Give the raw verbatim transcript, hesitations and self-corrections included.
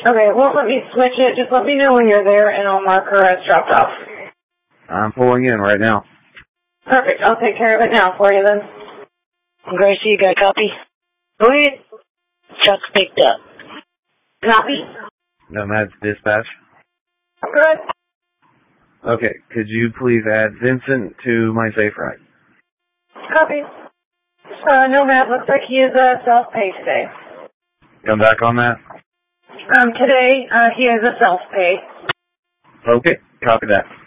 Okay, well, let me switch it. Just let me know when you're there, and I'll mark her as dropped off. I'm pulling in right now. Perfect. I'll take care of it now for you then. Gracie, you got a copy? Go ahead. Truck picked up. Copy. Nomad's dispatch. Good. Okay, could you please add Vincent to my safe ride? Copy. Uh, Nomad looks like he is uh, self-pay today. Come back on that? Um, today, uh, he is a self-pay. Okay, copy that.